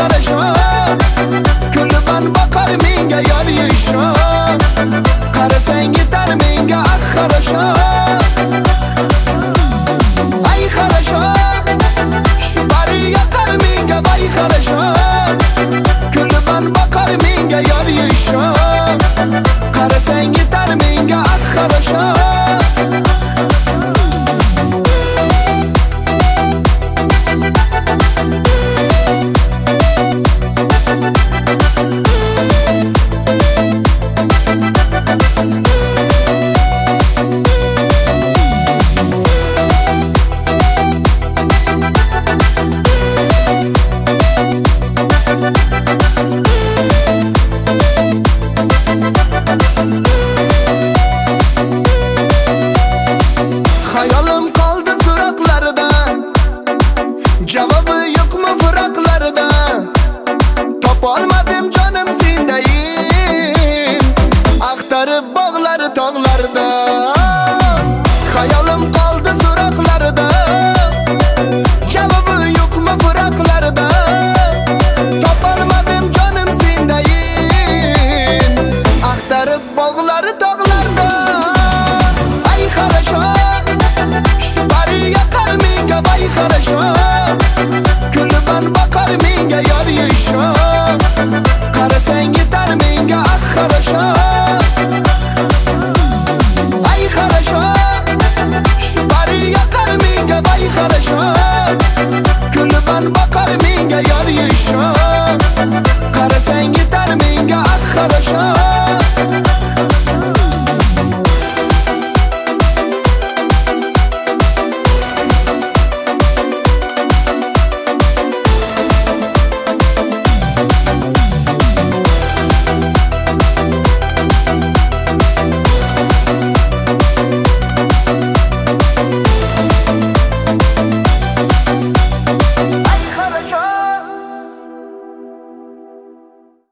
qarasha kulban bakar menga yor yisha qarasang yetar menga qarasha ay qarasha shu bari yoqar menga vay qarasha kulban bakar menga yor yisha qarasang yetar menga qarasha Hayolim qoldi so'roqlarda, javobi yo'qmi firaqlarda, topolmadim